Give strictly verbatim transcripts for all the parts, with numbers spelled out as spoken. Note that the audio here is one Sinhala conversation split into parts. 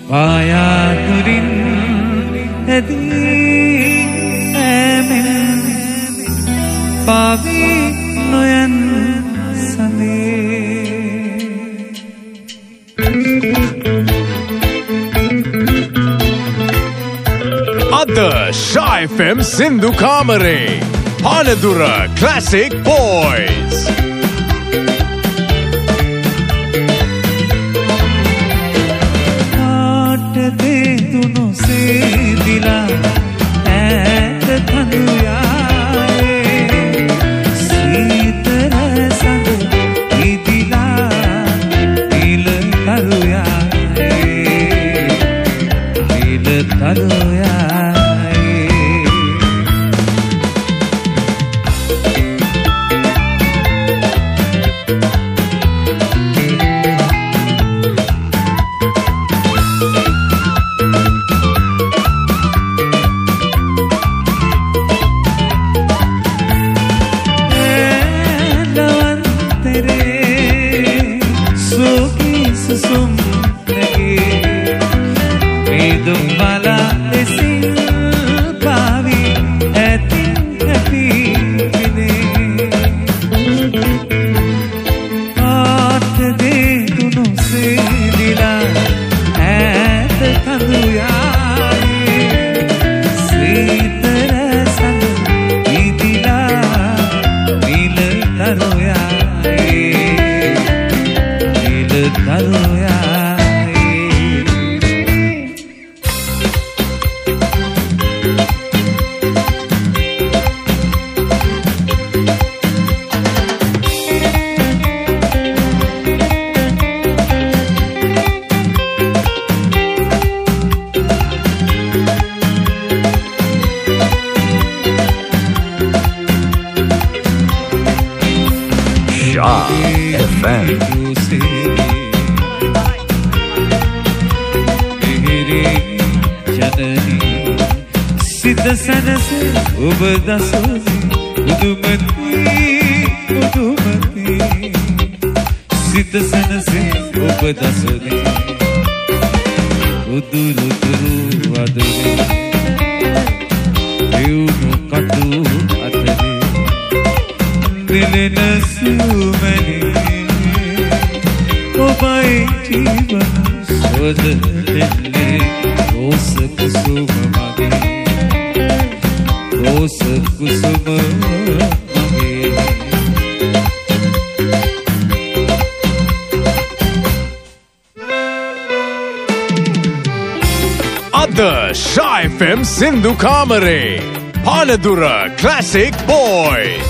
පායාතුරින් ඇදී ඇමෙන් පාවී නොයන් සඳේ අද Shy F M සින්දු කාමරේ පානදුර Classic Boys දුනු සේදිලා ඈත කඳුයායේ සීතල සඳ ඉදිලා නිල තරුයායේ නිල තරුයායේ Shy F M සින්දු කාමරේ පානදුර Classic Boys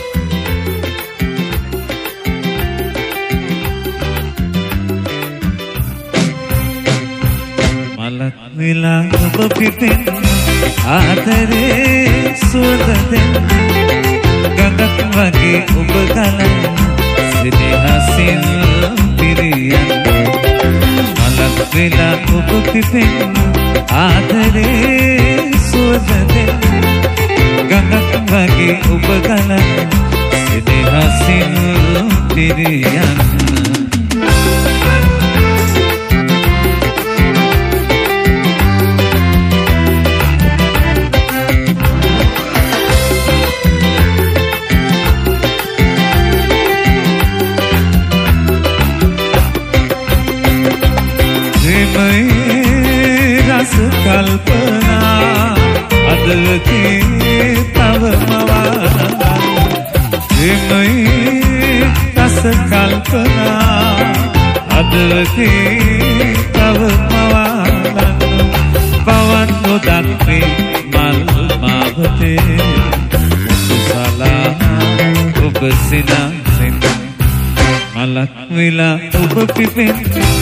මලක් වෙලා ඔබ පිටෙන් ආදරේ සුවඳ දෙන්න ගඟක් වගේ ඔබ ගලන සිනහසින් පිරියන්න මලක් වෙලා ඔබ පිටෙන් ආදරේ සුවඳ දෙන්න ගඟක් වගේ ඔබ ගලන සිනහසින් පිරියන්න කල්පනා අදලකේ තව මවානදන් එමයි රස කල්පනා අදලකේ තව මවානදන් පවන් නොදක්නේ මල් මාවතේ සලා ඔබ සිනාසෙන් මලක් වෙලා ඔබ පිපෙන්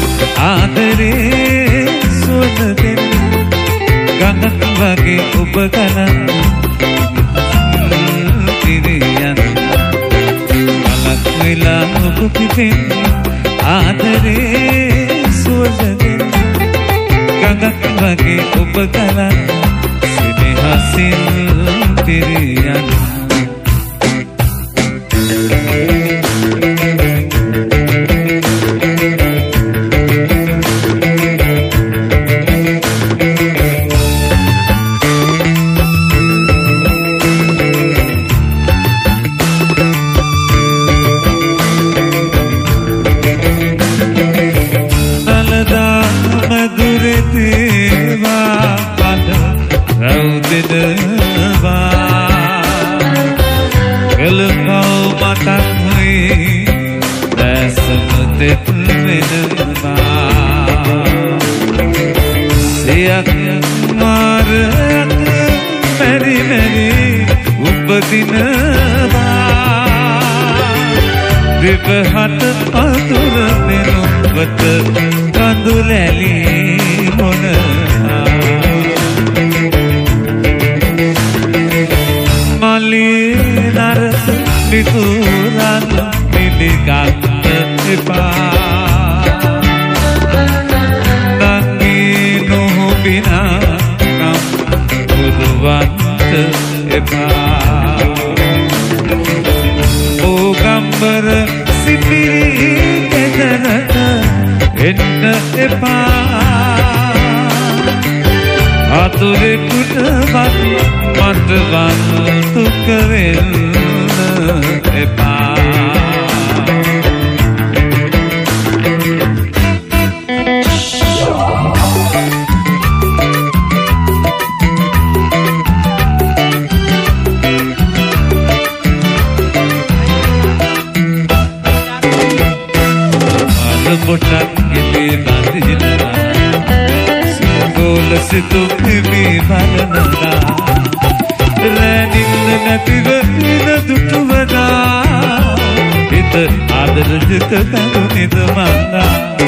ආදරේ සුවඳ දෙන්න ගඟක් වගේ ඔබ ගලන පිරියන්න මලක් වෙලා ඔබ පිපෙන් ආදරේ සුවඳ දෙන්න ගඟක් වගේ ඔබ ගලන සිනහසින් පිරියන්න තෙත් වෙනවා සියක් මාරයක් මෙරි මෙරි උපදිනවා විපහට අතුර මෙනුවත කඳුලැලි මොනවා මලී නරස පිතුරන් පිළිගත් එපා නංගී නොහොබිනා නම් පුදුවන්ත එපා ඕගම්බර සිපිරි ගෙදරට එන්න එපා අතුරෙකුට වත් මට වන්තුක වෙන්න එපා Botak gibi bandina Singola situ bibi balananda Raninna nativa ina dutuvada Ita adar jita kanu nidamanda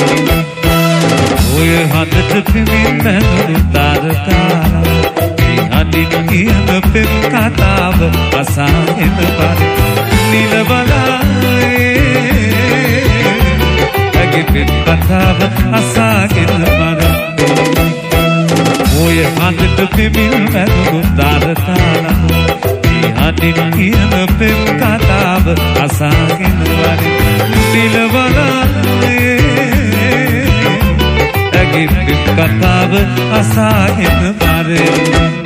Oye handata pimin manu taratara Ihadin kiyana pim katava asahin bar Nilabala Pim katav asakin mara Oye handta pimin manu taratara Ihadin kiyana pim katav asakin mara Nilabala Agi pim katav asakin mara